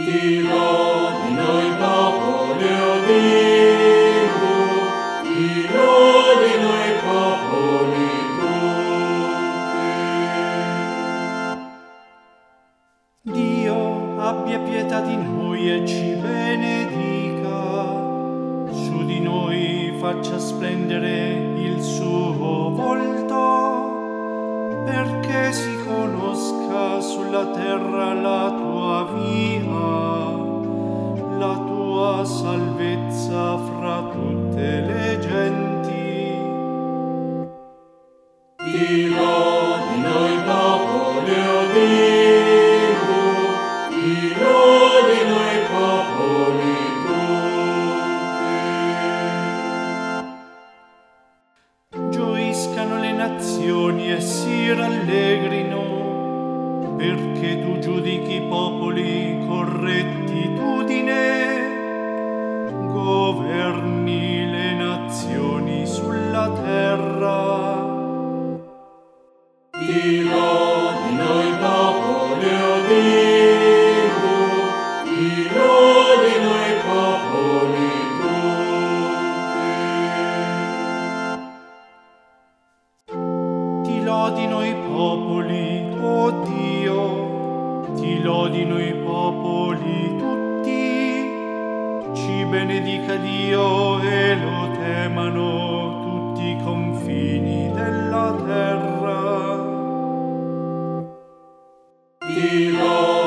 Ti lodi noi popoli, o Dio, ti lodi noi popoli tutti. Dio abbia pietà di noi e ci benedica, su di noi faccia splendere il suo volto, perché si conosca sulla terra la tua via, la tua salvezza fra tutte le genti. Ti lodi noi popoli, o Dio, ti lodi noi popoli tutti. Gioiscano le nazioni e si rallegrino, perché tu giudichi i popoli con rettitudine, governi le nazioni sulla terra. Ti lodi noi popoli, o Dio, ti lodi noi popoli tutti. Ti lodino i popoli, o Dio, ti lodino i popoli tutti, ci benedica Dio e lo temano tutti i confini della terra. Ti lodi